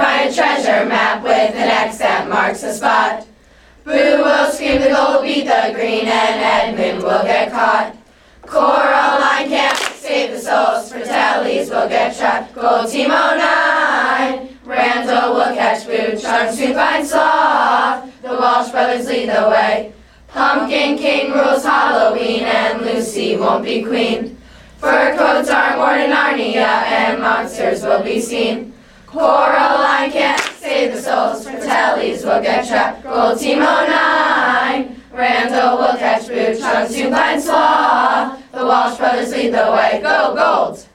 find a treasure map with an X that marks the spot. Boo will scream, the gold will beat the green, and Edmund will get caught. Coraline can't save the souls, Fratellis will get trapped. Gold Team 09, Randall will catch Boo, Charm soon find Sloth, the Walsh brothers lead the way. Pumpkin King rules Halloween, and Lucy won't be queen. Fur coats are worn in Narnia, and monsters will be seen. Coraline can't save the souls, Fratellis will get trapped. Gold Team 09, Randall will catch Boo, Charm soon find Sloth, the Walsh brothers lead the way. Go Gold!